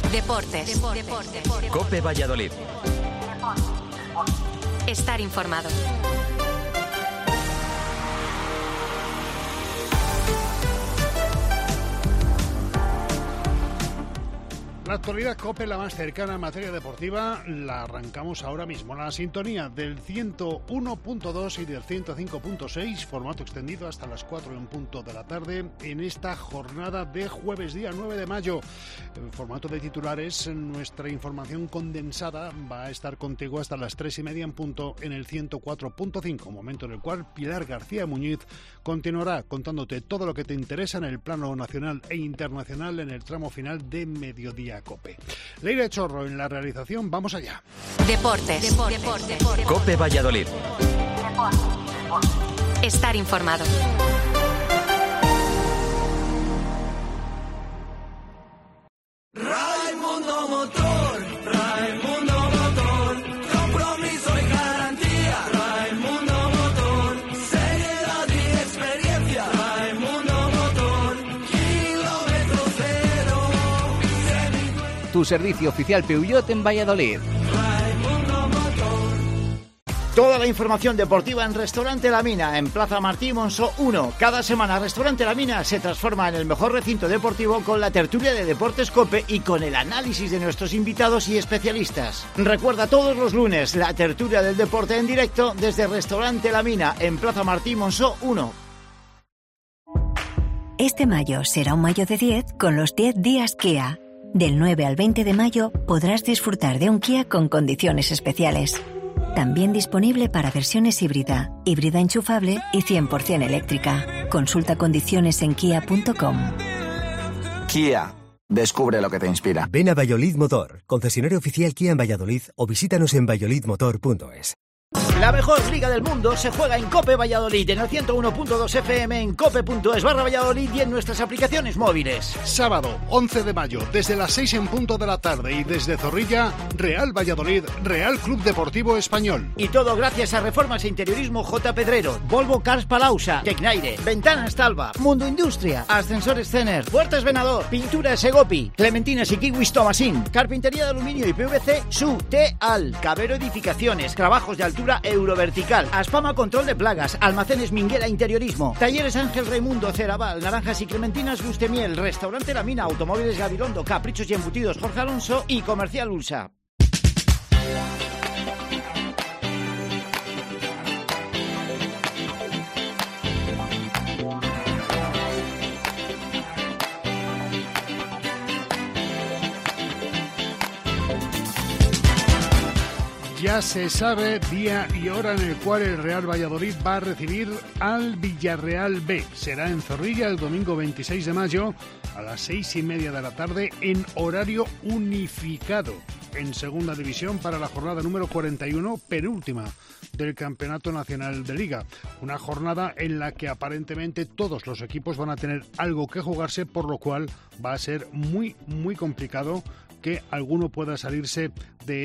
Deportes. COPE Valladolid. Estar informado. La actualidad COPE, la más cercana en materia deportiva, la arrancamos ahora mismo. La sintonía del 101.2 y del 105.6, formato extendido hasta las 4 en punto de la tarde, en esta jornada de jueves, día 9 de mayo. En formato de titulares, nuestra información condensada va a estar contigo hasta las 3:30 en punto en el 104.5, momento en el cual Pilar García Muñiz continuará contándote todo lo que te interesa en el plano nacional e internacional en el tramo final de Mediodía COPE. Leire Chorro en la realización, vamos allá. Deportes. COPE Valladolid. Estar informado. Raimundo Motor, Raimundo Motor, compromiso y garantía. Raimundo Motor, seriedad y experiencia. Raimundo Motor, kilómetro cero. Tu servicio oficial Peugeot en Valladolid. Raimundo Motor. Toda la información deportiva en Restaurante La Mina, en Plaza Martí Monzó 1. Cada semana Restaurante La Mina se transforma en el mejor recinto deportivo con la tertulia de Deportes COPE y con el análisis de nuestros invitados y especialistas. Recuerda todos los lunes la tertulia del deporte en directo desde Restaurante La Mina, en Plaza Martí Monzó 1. Este mayo será un mayo de 10 con los 10 días Kia. Del 9 al 20 de mayo podrás disfrutar de un Kia con condiciones especiales. También disponible para versiones híbrida enchufable y 100% eléctrica. Consulta condiciones en kia.com. Kia. Descubre lo que te inspira. Ven a Valladolid Motor, concesionario oficial Kia en Valladolid, o visítanos en valladolidmotor.es. La mejor liga del mundo se juega en COPE Valladolid, en el 101.2 FM, en cope.es/Valladolid y en nuestras aplicaciones móviles. Sábado 11 de mayo, desde las 6 en punto de la tarde y desde Zorrilla, Real Valladolid, Real Club Deportivo Español. Y todo gracias a Reformas e Interiorismo J. Pedrero, Volvo Cars Palausa, Tecnaire, Ventanas Talva, Mundo Industria, Ascensores Cener, Puertas Venador, Pinturas Segopi, Clementinas y Kiwis Tomasín, Carpintería de Aluminio y PVC, Su, Teal, Cabero Edificaciones, Trabajos de Altura Eurovertical, Aspama Control de Plagas, Almacenes Minguera Interiorismo, Talleres Ángel Raimundo, Ceraval, Naranjas y Clementinas Gustemiel, Restaurante La Mina, Automóviles Gabilondo, Caprichos y Embutidos Jorge Alonso y Comercial Ulsa. Ya se sabe día y hora en el cual el Real Valladolid va a recibir al Villarreal B. Será en Zorrilla el domingo 26 de mayo a las 6:30 de la tarde en horario unificado en Segunda División para la jornada número 41, penúltima del Campeonato Nacional de Liga. Una jornada en la que aparentemente todos los equipos van a tener algo que jugarse, por lo cual va a ser muy, muy complicado que alguno pueda salirse de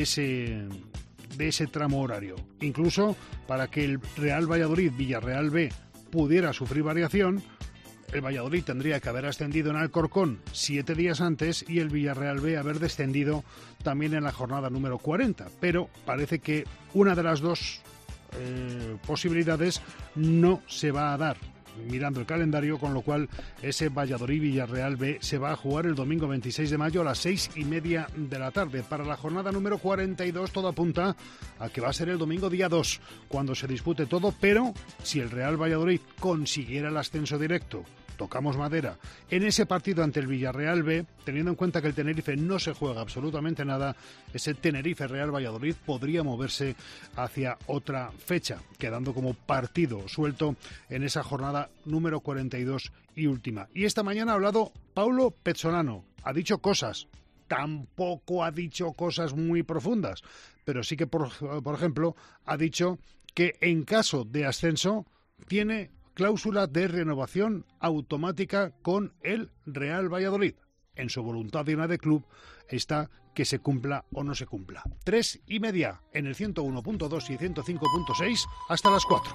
ese tramo horario. Incluso para que el Real Valladolid-Villarreal B pudiera sufrir variación, el Valladolid tendría que haber ascendido en Alcorcón 7 días antes y el Villarreal B haber descendido también en la jornada número 40. Pero parece que una de las dos posibilidades no se va a dar mirando el calendario, con lo cual ese Valladolid-Villarreal B se va a jugar el domingo 26 de mayo a las 6:30 de la tarde. Para la jornada número 42 todo apunta a que va a ser el domingo día 2 cuando se dispute todo, pero si el Real Valladolid consiguiera el ascenso directo, tocamos madera, en ese partido ante el Villarreal B, teniendo en cuenta que el Tenerife no se juega absolutamente nada, ese Tenerife-Real Valladolid podría moverse hacia otra fecha, quedando como partido suelto en esa jornada número 42 y última. Y esta mañana ha hablado Paulo Pezzolano, ha dicho cosas, tampoco ha dicho cosas muy profundas, pero sí que, por ejemplo, ha dicho que en caso de ascenso tiene cláusula de renovación automática con el Real Valladolid. En su voluntad y en la de club está que se cumpla o no se cumpla. 3:30 en el 101.2 y 105.6 hasta las 4.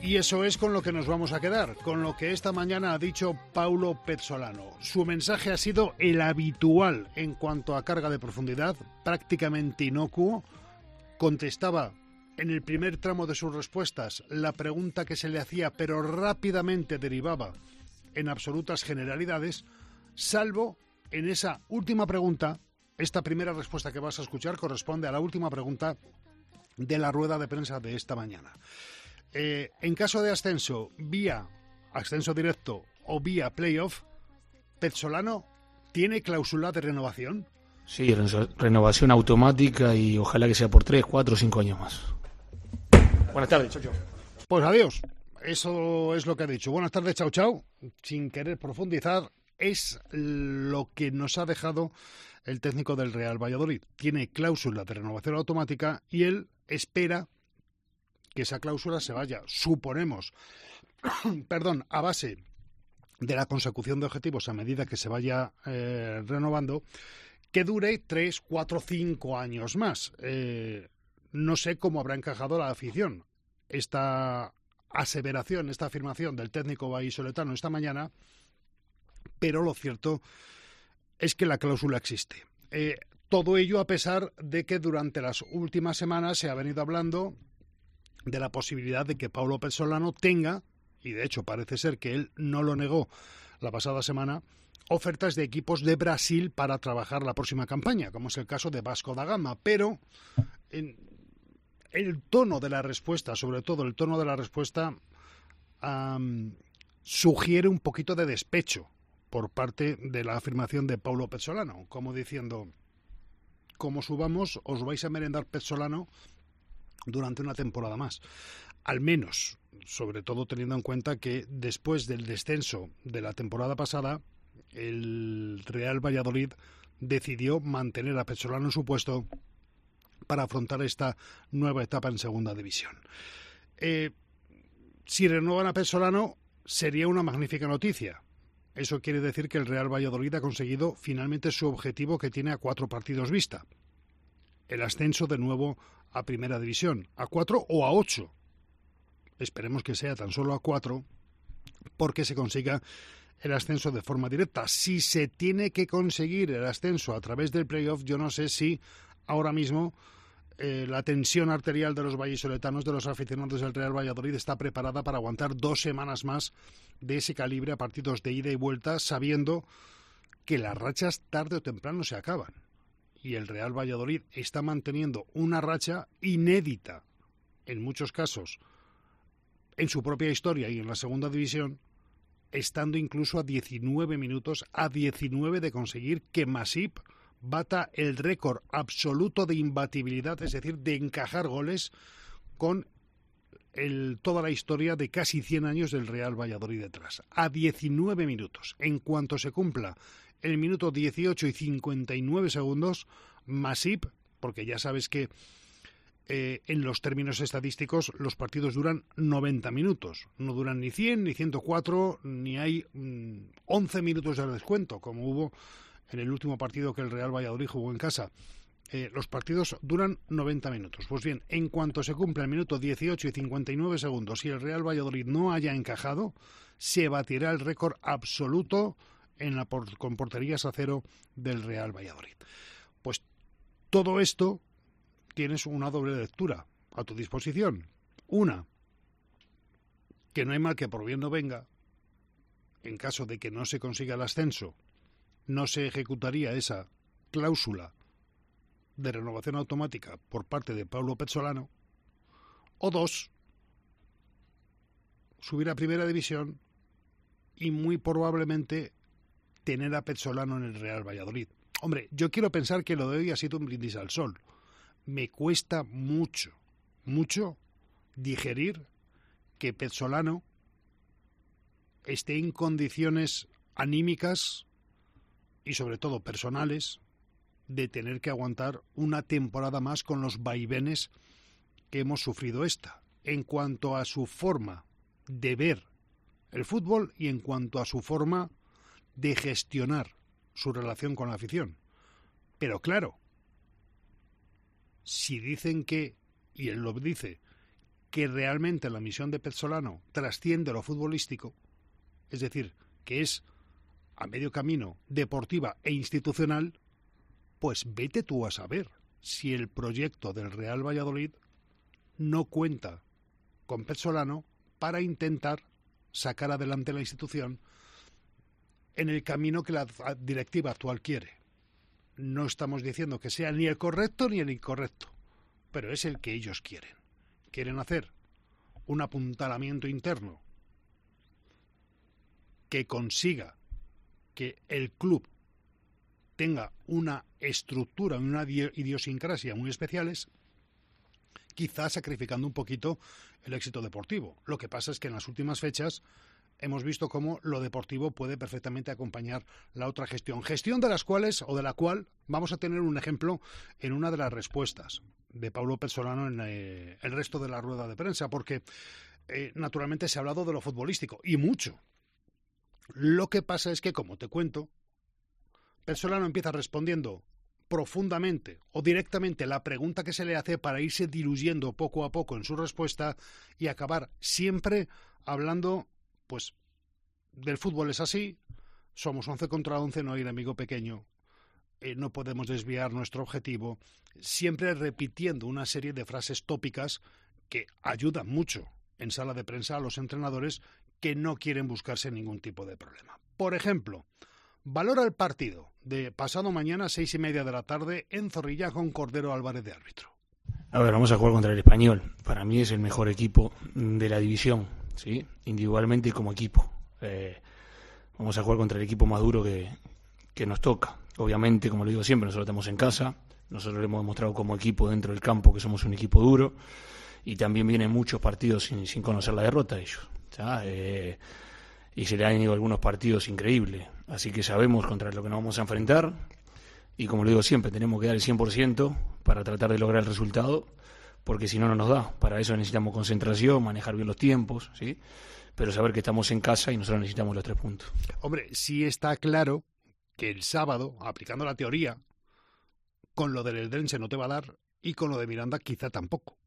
Y eso es con lo que nos vamos a quedar, con lo que esta mañana ha dicho Paulo Pezzolano. Su mensaje ha sido el habitual en cuanto a carga de profundidad, prácticamente inocuo. Contestaba en el primer tramo de sus respuestas la pregunta que se le hacía, pero rápidamente derivaba en absolutas generalidades, salvo en esa última pregunta. Esta primera respuesta que vas a escuchar corresponde a la última pregunta de la rueda de prensa de esta mañana. En caso de ascenso, vía ascenso directo o vía playoff, ¿Pezzolano tiene cláusula de renovación? Sí, renovación automática y ojalá que sea por 3, 4 o 5 años más. Buenas tardes, chau, chau. Pues adiós. Eso es lo que ha dicho. Buenas tardes, chau, chau. Sin querer profundizar, es lo que nos ha dejado el técnico del Real Valladolid. Tiene cláusula de renovación automática y él espera que esa cláusula se vaya, suponemos, a base de la consecución de objetivos a medida que se vaya renovando, que dure 3, 4, 5 años más. No sé cómo habrá encajado la afición esta aseveración, esta afirmación del técnico vallisoletano esta mañana, pero lo cierto es que la cláusula existe. Todo ello a pesar de que durante las últimas semanas se ha venido hablando de la posibilidad de que Paulo Pezzolano tenga, y de hecho parece ser que él no lo negó la pasada semana, ofertas de equipos de Brasil para trabajar la próxima campaña, como es el caso de Vasco da Gama, pero el tono de la respuesta, sobre todo el tono de la respuesta, sugiere un poquito de despecho por parte de la afirmación de Paulo Pezzolano, como diciendo, como subamos, os vais a merendar Pezzolano durante una temporada más. Al menos, sobre todo teniendo en cuenta que después del descenso de la temporada pasada, el Real Valladolid decidió mantener a Pezzolano en su puesto para afrontar esta nueva etapa en segunda división. Si renuevan a Pezzolano, sería una magnífica noticia. Eso quiere decir que el Real Valladolid ha conseguido finalmente su objetivo que tiene a 4 partidos vista. El ascenso de nuevo a Primera División, a 4 o a 8. Esperemos que sea tan solo a 4, porque se consiga el ascenso de forma directa. Si se tiene que conseguir el ascenso a través del playoff, yo no sé si ahora mismo la tensión arterial de los vallisoletanos, de los aficionados del Real Valladolid, está preparada para aguantar 2 semanas más de ese calibre a partidos de ida y vuelta, sabiendo que las rachas tarde o temprano se acaban. Y el Real Valladolid está manteniendo una racha inédita, en muchos casos, en su propia historia y en la segunda división, estando incluso a 19 minutos, a 19 de conseguir que Masip bata el récord absoluto de imbatibilidad, es decir, de encajar goles con toda la historia de casi 100 años del Real Valladolid detrás. A 19 minutos. En cuanto se cumpla el minuto 18 y 59 segundos, Masip, porque ya sabes que en los términos estadísticos los partidos duran 90 minutos. No duran ni 100, ni 104, ni hay 11 minutos de descuento, como hubo en el último partido que el Real Valladolid jugó en casa. Los partidos duran 90 minutos. Pues bien, en cuanto se cumpla el minuto 18 y 59 segundos y el Real Valladolid no haya encajado, se batirá el récord absoluto con porterías a 0 del Real Valladolid. Pues todo esto tienes una doble lectura a tu disposición. Una, que no hay mal que por bien no venga. En caso de que no se consiga el ascenso, no se ejecutaría esa cláusula de renovación automática por parte de Paulo Pezzolano. O 2, subir a Primera División y muy probablemente tener a Pezzolano en el Real Valladolid. Hombre, yo quiero pensar que lo de hoy ha sido un brindis al sol. Me cuesta mucho digerir que Pezzolano esté en condiciones anímicas y sobre todo personales de tener que aguantar una temporada más con los vaivenes que hemos sufrido esta, en cuanto a su forma de ver el fútbol y en cuanto a su forma de gestionar su relación con la afición. Pero claro, si dicen que, y él lo dice, que realmente la misión de Pezzolano trasciende lo futbolístico, es decir, que es a medio camino deportiva e institucional, pues vete tú a saber si el proyecto del Real Valladolid no cuenta con Pezzolano para intentar sacar adelante la institución en el camino que la directiva actual quiere. No estamos diciendo que sea ni el correcto ni el incorrecto, pero es el que ellos quieren. Quieren hacer un apuntalamiento interno que consiga que el club tenga una estructura, una idiosincrasia muy especiales, quizás sacrificando un poquito el éxito deportivo. Lo que pasa es que en las últimas fechas hemos visto cómo lo deportivo puede perfectamente acompañar la otra gestión de las cuales, o de la cual, vamos a tener un ejemplo en una de las respuestas de Paulo Pezzolano en el resto de la rueda de prensa, porque naturalmente se ha hablado de lo futbolístico, y mucho. Lo que pasa es que, como te cuento, Pezzolano empieza respondiendo profundamente o directamente la pregunta que se le hace para irse diluyendo poco a poco en su respuesta y acabar siempre hablando, pues, del fútbol es así, somos 11 contra 11, no hay enemigo pequeño, no podemos desviar nuestro objetivo, siempre repitiendo una serie de frases tópicas que ayudan mucho en sala de prensa a los entrenadores que no quieren buscarse ningún tipo de problema. Por ejemplo, valora el partido de pasado mañana 6:30 de la tarde en Zorrilla con Cordero Álvarez de árbitro. A ver, vamos a jugar contra el Español. Para mí es el mejor equipo de la división, ¿sí? Individualmente y como equipo. Vamos a jugar contra el equipo más duro que nos toca. Obviamente, como lo digo siempre, nosotros estamos en casa, nosotros hemos demostrado como equipo dentro del campo que somos un equipo duro, y también vienen muchos partidos sin conocer la derrota de ellos, ¿sabes? Y se le han ido algunos partidos increíbles, así que sabemos contra lo que nos vamos a enfrentar, y como lo digo siempre, tenemos que dar el 100% para tratar de lograr el resultado, porque si no, no nos da. Para eso necesitamos concentración, manejar bien los tiempos, ¿sí? Pero saber que estamos en casa y nosotros necesitamos los 3 puntos. Hombre, sí está claro que el sábado, aplicando la teoría, con lo del Eldense no te va a dar, y con lo de Miranda quizá tampoco.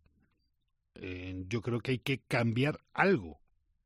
Yo creo que hay que cambiar algo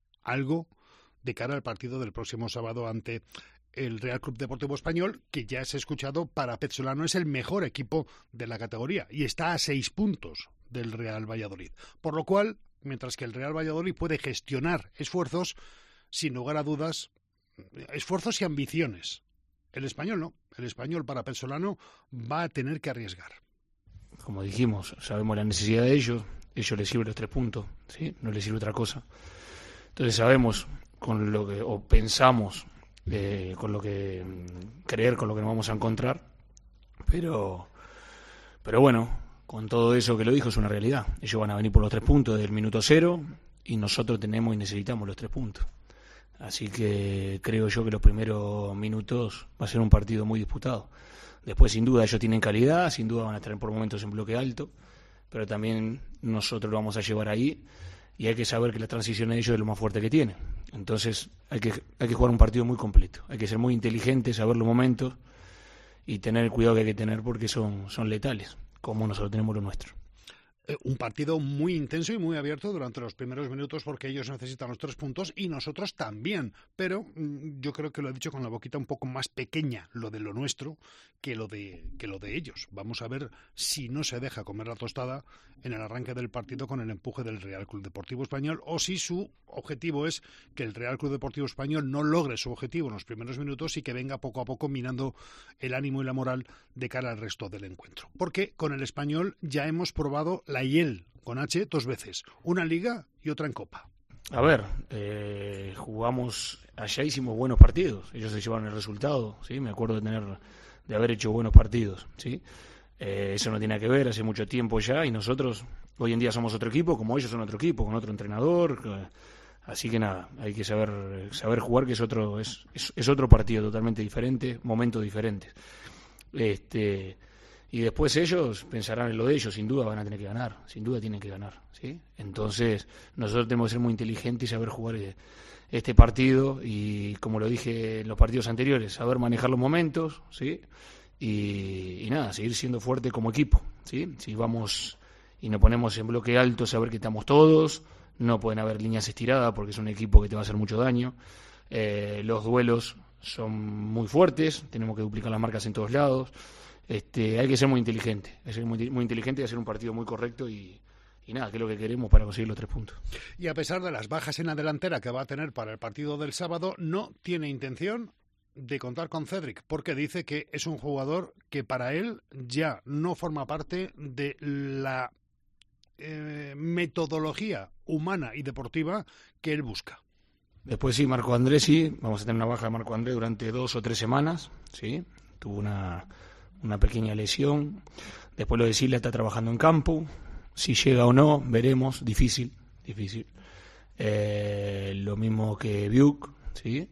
de cara al partido del próximo sábado ante el Real Club Deportivo Español, que ya se ha escuchado, para Pezzolano es el mejor equipo de la categoría y está a 6 puntos del Real Valladolid. Por lo cual, mientras que el Real Valladolid puede gestionar esfuerzos, sin lugar a dudas, esfuerzos y ambiciones. El Español no. El Español, para Pezzolano, va a tener que arriesgar. Como dijimos, sabemos la necesidad de ellos les sirven los 3 puntos, ¿sí? No les sirve otra cosa. Entonces sabemos con lo que, o pensamos con lo que creer, con lo que nos vamos a encontrar, pero bueno, con todo eso que lo dijo es una realidad. Ellos van a venir por los 3 puntos desde el minuto 0 y nosotros tenemos y necesitamos los 3 puntos. Así que creo yo que los primeros minutos va a ser un partido muy disputado. Después, sin duda, ellos tienen calidad, sin duda van a estar por momentos en bloque alto, pero también nosotros lo vamos a llevar ahí, y hay que saber que la transición de ellos es lo más fuerte que tiene. Entonces hay que jugar un partido muy completo, hay que ser muy inteligente, saber los momentos y tener el cuidado que hay que tener, porque son letales, como nosotros tenemos lo nuestro. Un partido muy intenso y muy abierto durante los primeros minutos, porque ellos necesitan los 3 puntos y nosotros también, pero yo creo que lo he dicho con la boquita un poco más pequeña, lo de lo nuestro, que lo de ellos. Vamos a ver si no se deja comer la tostada en el arranque del partido con el empuje del Real Club Deportivo Español, o si su objetivo es que el Real Club Deportivo Español no logre su objetivo en los primeros minutos y que venga poco a poco minando el ánimo y la moral de cara al resto del encuentro. Porque con el Español ya hemos probado la hiel con H 2 veces, una en Liga y otra en Copa. A ver, jugamos allá, hicimos buenos partidos, ellos se llevaron el resultado, ¿sí? Me acuerdo de haber hecho buenos partidos, ¿sí? Eso no tiene que ver, hace mucho tiempo ya, y nosotros hoy en día somos otro equipo, como ellos son otro equipo, con otro entrenador, así que nada, hay que saber jugar, que es otro partido totalmente diferente, momentos diferentes. Y después ellos pensarán en lo de ellos, sin duda van a tener que ganar, sin duda tienen que ganar, ¿sí? Entonces nosotros tenemos que ser muy inteligentes y saber jugar este partido, y como lo dije en los partidos anteriores, saber manejar los momentos, ¿sí? Y nada, seguir siendo fuerte como equipo, ¿sí? Si vamos y nos ponemos en bloque alto, saber que estamos todos, no pueden haber líneas estiradas porque es un equipo que te va a hacer mucho daño. Los duelos son muy fuertes, tenemos que duplicar las marcas en todos lados. Hay que ser muy inteligente, muy inteligente y hacer un partido muy correcto y nada, que es lo que queremos para conseguir los 3 puntos. Y a pesar de las bajas en la delantera que va a tener para el partido del sábado, no tiene intención de contar con Cedric, porque dice que es un jugador que para él ya no forma parte de la metodología humana y deportiva que él busca. Después sí, Marco Andrés, sí, vamos a tener una baja de Marco Andrés durante 2 o 3 semanas, ¿sí? Tuvo una pequeña lesión. Después lo de Sila está trabajando en campo, si llega o no, veremos, difícil. Lo mismo que Biuk, ¿sí?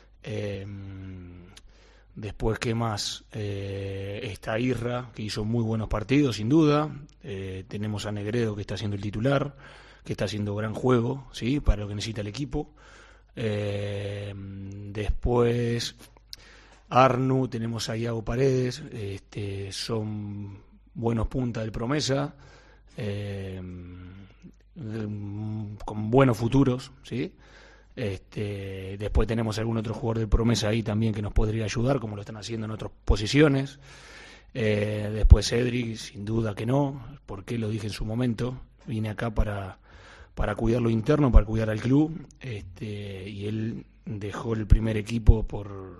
Después, ¿qué más? Está Irra, que hizo muy buenos partidos, sin duda. Tenemos a Negredo, que está haciendo el titular, que está haciendo gran juego, ¿sí? Para lo que necesita el equipo. Después, Arnu, tenemos a Iago Paredes, son buenos puntas del Promesa, con buenos futuros, ¿sí? Después tenemos algún otro jugador del Promesa ahí también que nos podría ayudar, como lo están haciendo en otras posiciones. Después Cedric, sin duda que no, porque lo dije en su momento, vine acá para cuidar lo interno, para cuidar al club, y él dejó el primer equipo por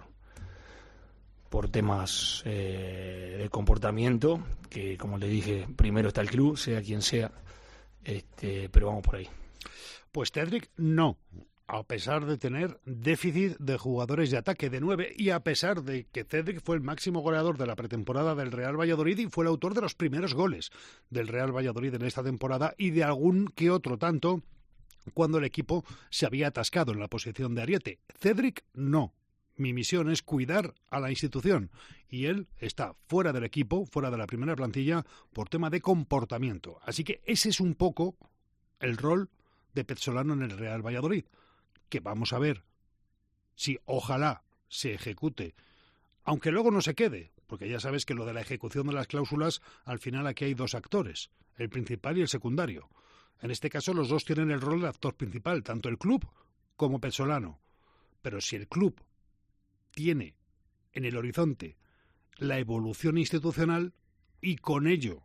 temas de comportamiento, que como le dije, primero está el club, sea quien sea, pero vamos por ahí. Pues Cedric no, a pesar de tener déficit de jugadores de ataque de 9 y a pesar de que Cedric fue el máximo goleador de la pretemporada del Real Valladolid y fue el autor de los primeros goles del Real Valladolid en esta temporada y de algún que otro tanto cuando el equipo se había atascado en la posición de ariete. Cedric no. Mi misión es cuidar a la institución y él está fuera del equipo, fuera de la primera plantilla por tema de comportamiento. Así que ese es un poco el rol de Pezzolano en el Real Valladolid, que vamos a ver si ojalá se ejecute, aunque luego no se quede, porque ya sabes que lo de la ejecución de las cláusulas, al final aquí hay 2 actores, el principal y el secundario. En este caso los 2 tienen el rol de actor principal, tanto el club como Pezzolano. Pero si el club tiene en el horizonte la evolución institucional y con ello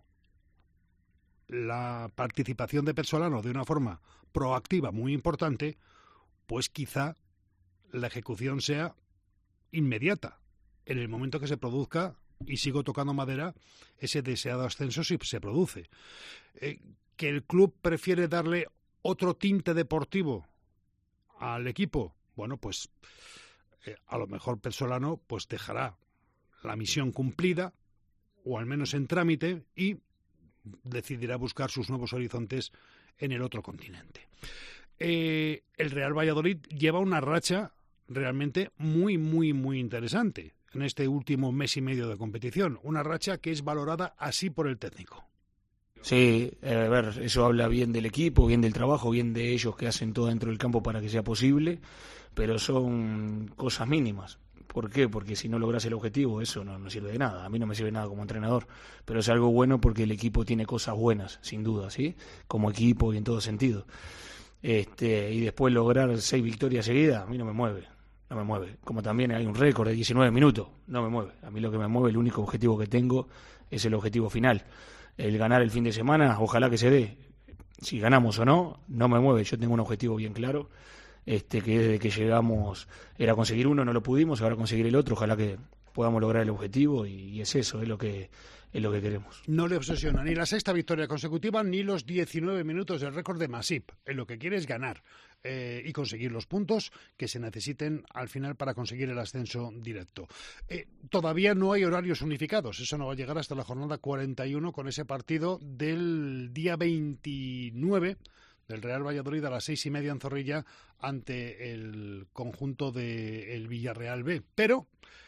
la participación de Pezzolano de una forma proactiva muy importante, pues quizá la ejecución sea inmediata, en el momento que se produzca, y sigo tocando madera, ese deseado ascenso si se produce. Que el club prefiere darle otro tinte deportivo al equipo, bueno, pues a lo mejor Pezzolano pues dejará la misión cumplida, o al menos en trámite, y decidirá buscar sus nuevos horizontes en el otro continente. El Real Valladolid lleva una racha realmente muy interesante en este último mes y medio de competición, una racha que es valorada así por el técnico. Sí, a ver, eso habla bien del equipo, bien del trabajo, bien de ellos que hacen todo dentro del campo para que sea posible, pero son cosas mínimas. ¿Por qué? Porque si no logras el objetivo, eso no sirve de nada. A mí no me sirve nada como entrenador, pero es algo bueno porque el equipo tiene cosas buenas, sin duda, ¿sí? Como equipo y en todo sentido. Y después lograr 6 victorias seguidas, a mí no me mueve. Como también hay un récord de 19 minutos, no me mueve. A mí lo que me mueve, el único objetivo que tengo es el objetivo final. El ganar el fin de semana, ojalá que se dé. Si ganamos o no, no me mueve. Yo tengo un objetivo bien claro, que desde que llegamos era conseguir uno, no lo pudimos, ahora conseguir el otro, ojalá que podamos lograr el objetivo y es eso, es lo que queremos. No le obsesiona ni la 6ª victoria consecutiva ni los 19 minutos del récord de Masip. Lo que quiere es ganar y conseguir los puntos que se necesiten al final para conseguir el ascenso directo. Todavía no hay horarios unificados, eso no va a llegar hasta la jornada 41 con ese partido del día 29 del Real Valladolid a las 6:30 en Zorrilla ante el conjunto del Villarreal B. Pero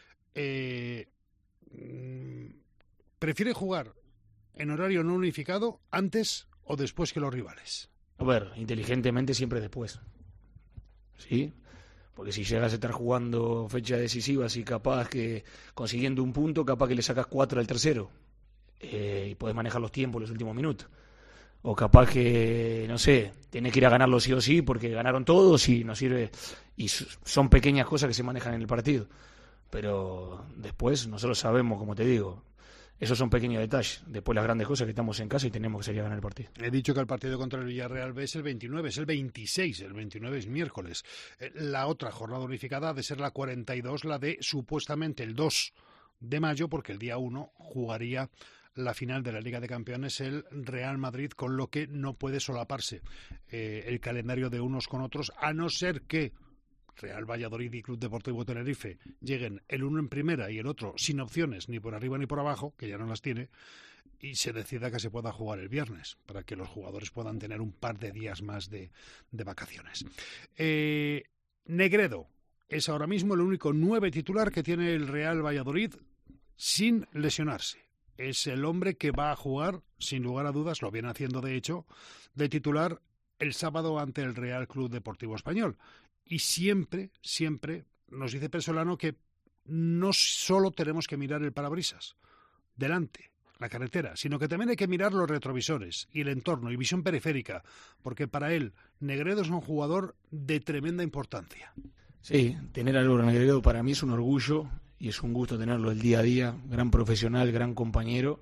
prefiere jugar en horario no unificado antes o después que los rivales. A ver, inteligentemente siempre después, ¿sí? Porque si llegas a estar jugando fechas decisivas y capaz que consiguiendo un punto, capaz que le sacas 4 al tercero y podés manejar los tiempos en los últimos minutos. o capaz que, no sé, tenés que ir a ganarlo sí o sí porque ganaron todos y no sirve. Y son pequeñas cosas que se manejan en el partido. Pero después nosotros sabemos, como te digo, esos son pequeños detalles. Después las grandes cosas que estamos en casa y tenemos que salir a ganar el partido. He dicho que el partido contra el Villarreal B es el 29, es el 26, el 29 es miércoles. La otra jornada unificada ha de ser la 42, la de supuestamente el 2 de mayo, porque el día 1 jugaría la final de la Liga de Campeones el Real Madrid, con lo que no puede solaparse el calendario de unos con otros, a no ser que Real Valladolid y Club Deportivo Tenerife lleguen el uno en primera y el otro sin opciones ni por arriba ni por abajo, que ya no las tiene, y se decida que se pueda jugar el viernes, para que los jugadores puedan tener un par de días más de vacaciones. Negredo es ahora mismo el único 9 titular que tiene el Real Valladolid sin lesionarse. Es el hombre que va a jugar, sin lugar a dudas, lo viene haciendo de hecho, de titular el sábado ante el Real Club Deportivo Español. Y siempre nos dice Pesolano que no solo tenemos que mirar el parabrisas delante, la carretera, sino que también hay que mirar los retrovisores y el entorno y visión periférica, porque para él Negredo es un jugador de tremenda importancia. Sí, tener a Álvaro Negredo para mí es un orgullo y es un gusto tenerlo el día a día, gran profesional, gran compañero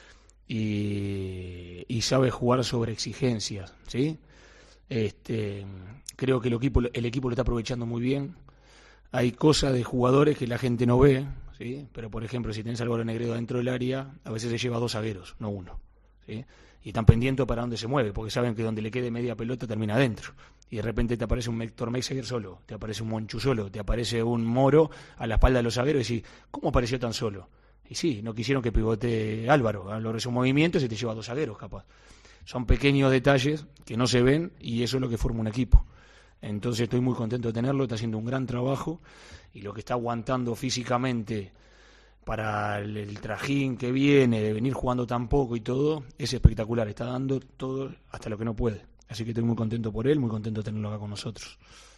y sabe jugar sobre exigencias, ¿sí? Creo que el equipo lo está aprovechando muy bien. Hay cosas de jugadores que la gente no ve, ¿sí? Pero por ejemplo, si tenés a Álvaro Negredo dentro del área, a veces se lleva 2 zagueros, no 1, ¿sí? Y están pendientes para dónde se mueve, porque saben que donde le quede media pelota termina adentro. Y de repente te aparece un Héctor Meixeguer solo, te aparece un Monchu solo, te aparece un Moro a la espalda de los zagueros y decís, ¿cómo apareció tan solo? Y sí, no quisieron que pivote Álvaro logró su movimiento y se te lleva 2 zagueros capaz. Son pequeños detalles que no se ven y eso es lo que forma un equipo. Entonces estoy muy contento de tenerlo, está haciendo un gran trabajo y lo que está aguantando físicamente para el trajín que viene de venir jugando tan poco y todo, es espectacular, está dando todo hasta lo que no puede. Así que estoy muy contento por él, muy contento de tenerlo acá con nosotros.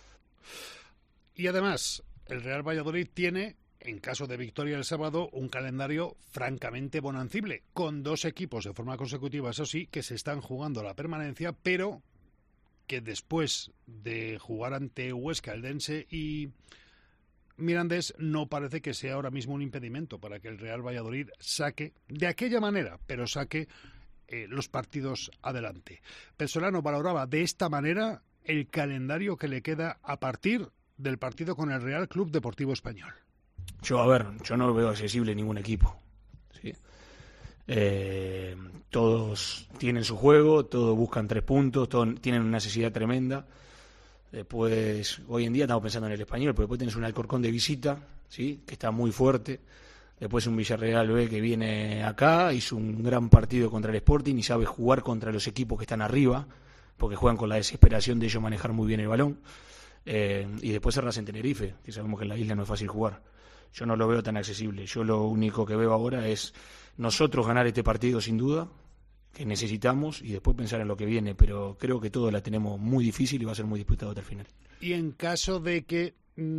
Y además, el Real Valladolid tiene, en caso de victoria el sábado, un calendario francamente bonancible, con 2 equipos de forma consecutiva, eso sí, que se están jugando la permanencia, pero que después de jugar ante Huesca, Eldense y Mirandés, no parece que sea ahora mismo un impedimento para que el Real Valladolid saque, de aquella manera, pero saque los partidos adelante. Pesolano valoraba de esta manera el calendario que le queda a partir del partido con el Real Club Deportivo Español. Yo no veo accesible ningún equipo, ¿sí? Todos tienen su juego, todos buscan 3 puntos, todos tienen una necesidad tremenda. Después, hoy en día estamos pensando en el Español, pero después tenés un Alcorcón de visita, ¿sí? Que está muy fuerte. Después un Villarreal B que viene acá, hizo un gran partido contra el Sporting y sabe jugar contra los equipos que están arriba, porque juegan con la desesperación de ellos manejar muy bien el balón. Y después cerrás en Tenerife, que sabemos que en la isla no es fácil jugar. Yo no lo veo tan accesible. Yo lo único que veo ahora es nosotros ganar este partido sin duda, que necesitamos, y después pensar en lo que viene, pero creo que todo la tenemos muy difícil y va a ser muy disputado hasta el final. Y en caso de que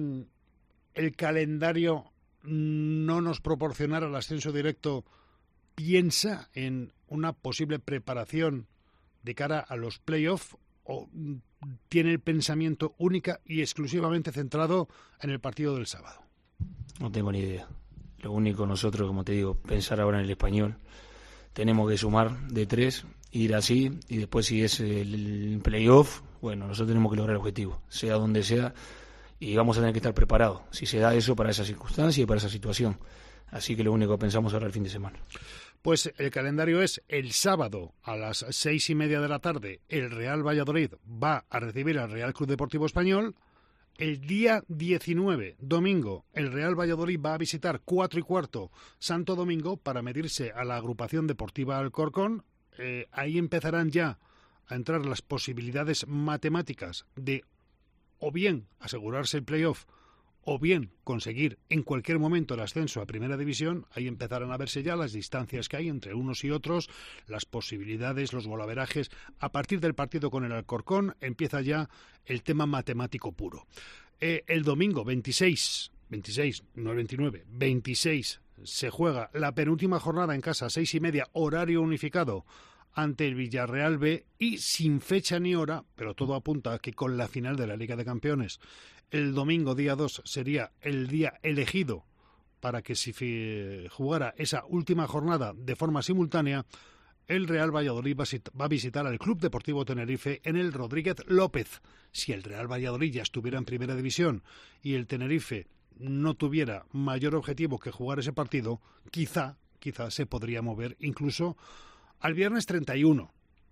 el calendario no nos proporcionara el ascenso directo, ¿piensa en una posible preparación de cara a los playoffs o tiene el pensamiento única y exclusivamente centrado en el partido del sábado? No tengo ni idea. Lo único nosotros, como te digo, pensar ahora en el Español. Tenemos que sumar de 3, ir así, y después si es el playoff, bueno, nosotros tenemos que lograr el objetivo, sea donde sea, y vamos a tener que estar preparados, si se da eso para esa circunstancia y para esa situación. Así que lo único que pensamos ahora el fin de semana. Pues el calendario es el sábado a las 6:30 de la tarde, el Real Valladolid va a recibir al Real Club Deportivo Español. El día 19, domingo, el Real Valladolid va a visitar 4:15 Santo Domingo para medirse a la agrupación deportiva Alcorcón. Ahí empezarán ya a entrar las posibilidades matemáticas de o bien asegurarse el playoff o bien conseguir en cualquier momento el ascenso a Primera División. Ahí empezarán a verse ya las distancias que hay entre unos y otros, las posibilidades, los golaverajes. A partir del partido con el Alcorcón empieza ya el tema matemático puro. El domingo 26, no el 29, 26 se juega la penúltima jornada en casa, 6:30, horario unificado, ante el Villarreal B y sin fecha ni hora, pero todo apunta a que con la final de la Liga de Campeones el domingo día 2 sería el día elegido para que se jugara esa última jornada de forma simultánea. El Real Valladolid va a visitar al Club Deportivo Tenerife en el Rodríguez López. Si el Real Valladolid ya estuviera en Primera División y el Tenerife no tuviera mayor objetivo que jugar ese partido, quizá se podría mover incluso al viernes 31.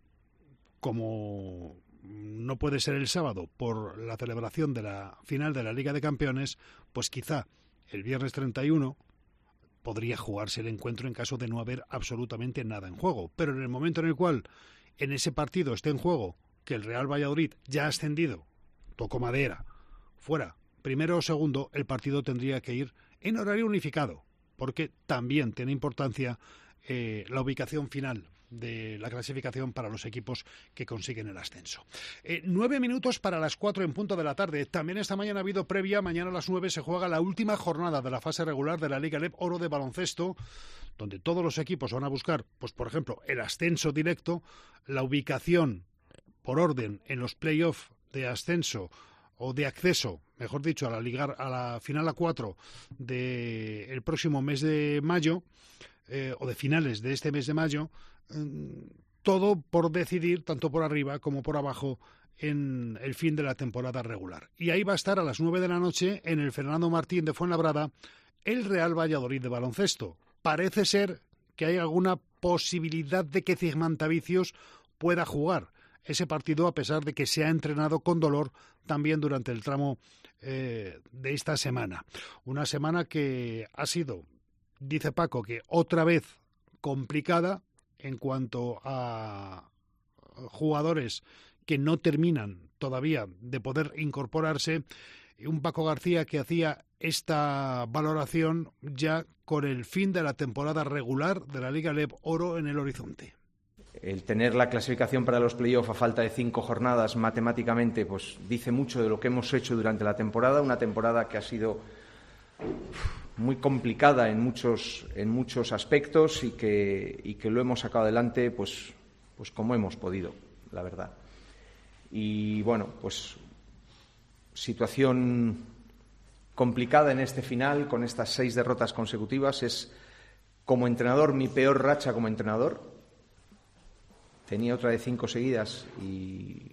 Como no puede ser el sábado por la celebración de la final de la Liga de Campeones, pues quizá el viernes 31 podría jugarse el encuentro en caso de no haber absolutamente nada en juego. Pero en el momento en el cual en ese partido esté en juego que el Real Valladolid ya ha ascendido, toco madera, fuera primero o segundo, el partido tendría que ir en horario unificado, porque también tiene importancia la ubicación final de la clasificación para los equipos que consiguen el ascenso. 9 minutos para las 4 en punto de la tarde. También esta mañana ha habido previa. Mañana a las 9 se juega la última jornada de la fase regular de la Liga LEB Oro de baloncesto, donde todos los equipos van a buscar, pues por ejemplo, el ascenso directo, la ubicación por orden en los play-off de ascenso o de acceso, mejor dicho, a la final a 4 del próximo mes de mayo, o de finales de este mes de mayo, todo por decidir, tanto por arriba como por abajo, en el fin de la temporada regular. Y ahí va a estar a las 9 de la noche, en el Fernando Martín de Fuenlabrada, el Real Valladolid de baloncesto. Parece ser que hay alguna posibilidad de que Zigmantavicius pueda jugar ese partido, a pesar de que se ha entrenado con dolor también durante el tramo de esta semana. Una semana que ha sido, dice Paco, que otra vez complicada en cuanto a jugadores que no terminan todavía de poder incorporarse. Un Paco García que hacía esta valoración ya con el fin de la temporada regular de la Liga LEB Oro en el horizonte. El tener la clasificación para los play-off a falta de 5 jornadas matemáticamente, pues dice mucho de lo que hemos hecho durante la temporada, una temporada que ha sido muy complicada en muchos aspectos y que lo hemos sacado adelante pues como hemos podido, la verdad. Y bueno, pues situación complicada en este final, con estas 6 derrotas consecutivas. Es, como entrenador, mi peor racha como entrenador. Tenía otra de 5 seguidas y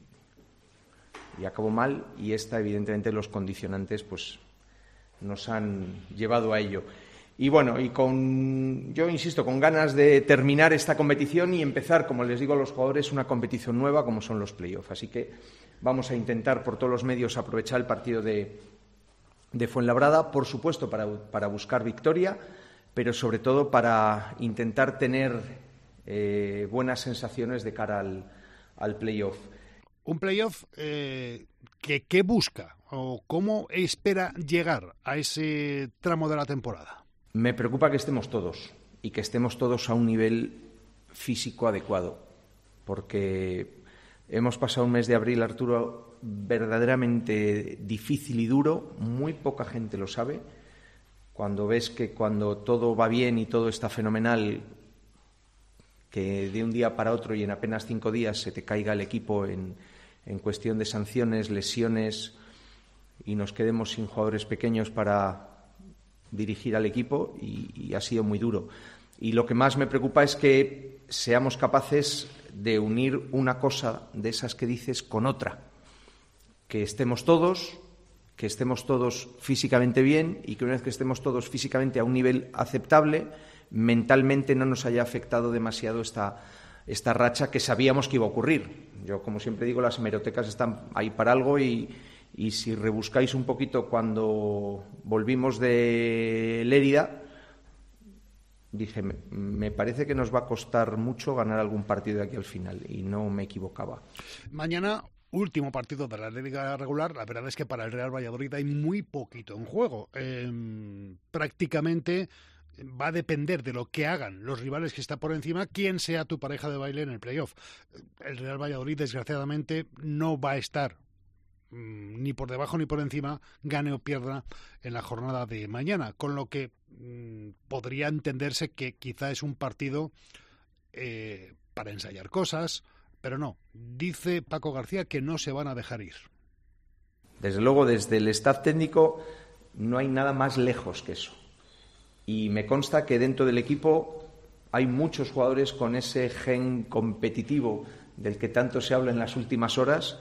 acabó mal, y esta, evidentemente, los condicionantes pues nos han llevado a ello. Y bueno, yo insisto, con ganas de terminar esta competición y empezar, como les digo a los jugadores, una competición nueva como son los playoffs. Así que vamos a intentar por todos los medios aprovechar el partido de Fuenlabrada, por supuesto para buscar victoria, pero sobre todo para intentar tener buenas sensaciones de cara al playoff. Un playoff que busca o cómo espera llegar a ese tramo de la temporada. Me preocupa que estemos todos y que estemos todos a un nivel físico adecuado, porque hemos pasado un mes de abril, Arturo, verdaderamente difícil y duro. Muy poca gente lo sabe. Cuando ves que cuando todo va bien y todo está fenomenal, que de un día para otro y en apenas 5 días se te caiga el equipo en cuestión de sanciones, lesiones, y nos quedemos sin jugadores pequeños para dirigir al equipo, y ha sido muy duro. Y lo que más me preocupa es que seamos capaces de unir una cosa de esas que dices con otra, que estemos todos físicamente bien, y que una vez que estemos todos físicamente a un nivel aceptable, mentalmente no nos haya afectado demasiado esta racha que sabíamos que iba a ocurrir. Yo, como siempre digo, las hemerotecas están ahí para algo, y si rebuscáis un poquito, cuando volvimos de Lérida, dije, me parece que nos va a costar mucho ganar algún partido de aquí al final, y no me equivocaba. Mañana, último partido de la Liga regular. La verdad es que para el Real Valladolid hay muy poquito en juego. Prácticamente va a depender de lo que hagan los rivales que está por encima, quién sea tu pareja de baile en el playoff. El Real Valladolid, desgraciadamente, no va a estar ni por debajo ni por encima, gane o pierda en la jornada de mañana, con lo que podría entenderse que quizá es un partido para ensayar cosas, pero no. Dice Paco García que no se van a dejar ir. Desde luego, desde el staff técnico no hay nada más lejos que eso. Y me consta que dentro del equipo hay muchos jugadores con ese gen competitivo del que tanto se habla en las últimas horas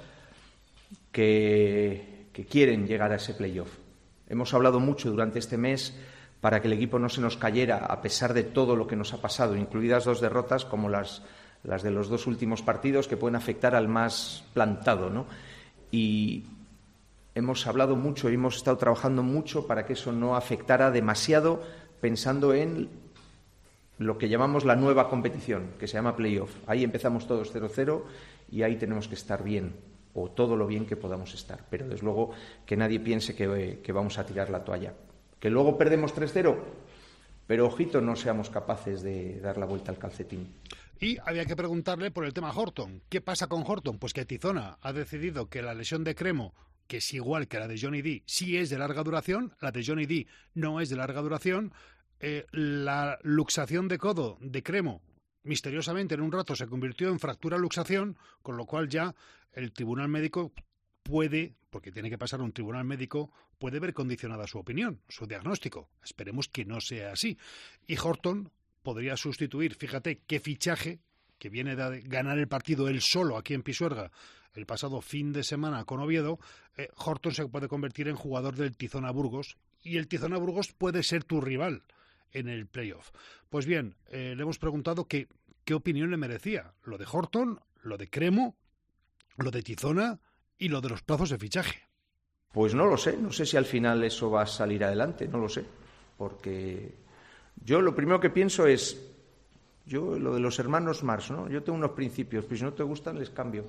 que quieren llegar a ese playoff. Hemos hablado mucho durante este mes para que el equipo no se nos cayera a pesar de todo lo que nos ha pasado, incluidas 2 derrotas como las de los 2 últimos partidos que pueden afectar al más plantado, ¿no? Y hemos hablado mucho y hemos estado trabajando mucho para que eso no afectara demasiado, pensando en lo que llamamos la nueva competición, que se llama playoff. Ahí empezamos todos 0-0 y ahí tenemos que estar bien, o todo lo bien que podamos estar. Pero desde luego que nadie piense que vamos a tirar la toalla. Que luego perdemos 3-0, pero ojito, no seamos capaces de dar la vuelta al calcetín. Y había que preguntarle por el tema Horton. ¿Qué pasa con Horton? Pues que Tizona ha decidido que la lesión de Cremo, que es igual que la de Johnny D, sí es de larga duración, la de Johnny D no es de larga duración. La luxación de codo de Cremo, misteriosamente en un rato se convirtió en fractura luxación, con lo cual ya el tribunal médico puede, porque tiene que pasar a un tribunal médico, puede ver condicionada su opinión, su diagnóstico. Esperemos que no sea así. Y Horton podría sustituir, fíjate qué fichaje, que viene de ganar el partido él solo aquí en Pisuerga el pasado fin de semana con Oviedo. Horton se puede convertir en jugador del Tizona Burgos y el Tizona Burgos puede ser tu rival en el playoff. Pues bien, le hemos preguntado qué opinión le merecía lo de Horton, lo de Cremo, lo de Tizona y lo de los plazos de fichaje. Pues no lo sé si al final eso va a salir adelante, no lo sé, porque yo lo primero que pienso es, lo de los hermanos Marx, ¿no? Yo tengo unos principios, pues si no te gustan les cambio.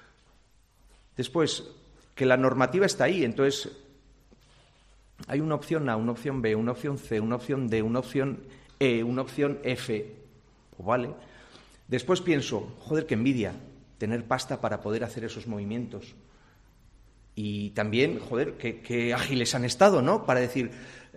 Después, que la normativa está ahí, entonces hay una opción A, una opción B, una opción C, una opción D, una opción E, una opción F, pues vale. Después pienso, joder, qué envidia tener pasta para poder hacer esos movimientos. Y también, joder, qué ágiles han estado, ¿no? Para decir,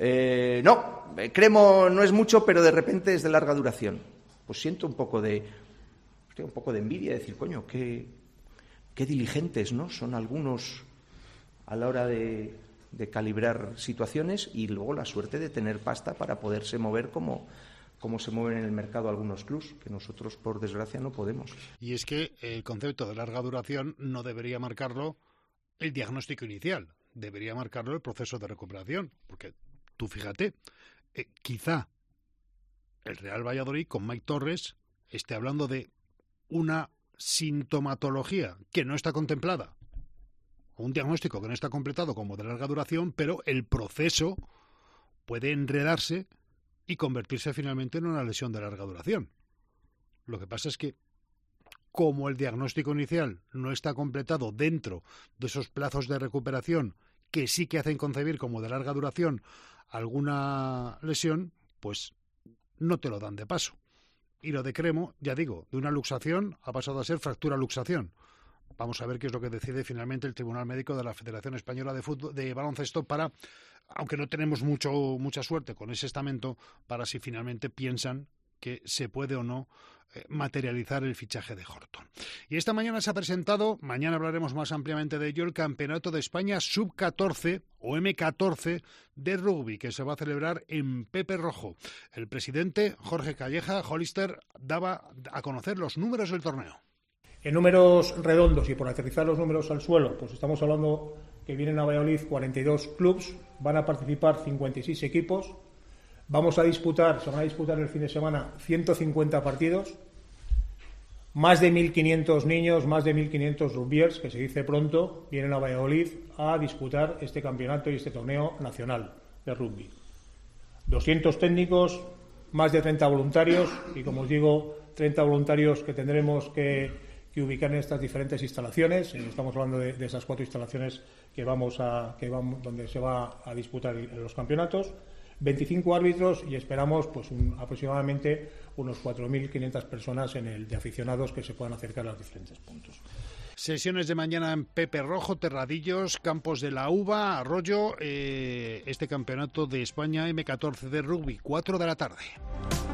no, Cremo no es mucho, pero de repente es de larga duración. Pues siento un poco de envidia, decir, coño, qué diligentes, ¿no? Son algunos a la hora de calibrar situaciones y luego la suerte de tener pasta para poderse mover como se mueven en el mercado algunos clubs, que nosotros, por desgracia, no podemos. Y es que el concepto de larga duración no debería marcarlo el diagnóstico inicial, debería marcarlo el proceso de recuperación, porque tú fíjate, quizá el Real Valladolid con Mike Torres esté hablando de una sintomatología que no está contemplada, o un diagnóstico que no está completado como de larga duración, pero el proceso puede enredarse y convertirse finalmente en una lesión de larga duración. Lo que pasa es que, como el diagnóstico inicial no está completado dentro de esos plazos de recuperación que sí que hacen concebir como de larga duración alguna lesión, pues no te lo dan de paso. Y lo de Cremo, ya digo, de una luxación ha pasado a ser fractura luxación. Vamos a ver qué es lo que decide finalmente el Tribunal Médico de la Federación Española de Baloncesto para, aunque no tenemos mucha suerte con ese estamento, para si finalmente piensan que se puede o no materializar el fichaje de Horton. Y esta mañana se ha presentado, mañana hablaremos más ampliamente de ello, el Campeonato de España Sub-14 o M14 de rugby, que se va a celebrar en Pepe Rojo. El presidente, Jorge Calleja, Hollister, daba a conocer los números del torneo. En números redondos y por aterrizar los números al suelo, pues estamos hablando que vienen a Valladolid 42 clubs, van a participar 56 equipos. Se van a disputar el fin de semana 150 partidos, más de 1.500 niños, más de 1.500 rugbyers, que se dice pronto, vienen a Valladolid a disputar este campeonato y este torneo nacional de rugby. 200 técnicos, más de 30 voluntarios y, como os digo, 30 voluntarios que tendremos que ubicar en estas diferentes instalaciones. Estamos hablando de esas 4 instalaciones donde se va a disputar los campeonatos. 25 árbitros y esperamos aproximadamente unos 4.500 personas de aficionados que se puedan acercar a los diferentes puntos. Sesiones de mañana en Pepe Rojo, Terradillos, Campos de la Uva, Arroyo, este campeonato de España M14 de rugby, 4 de la tarde.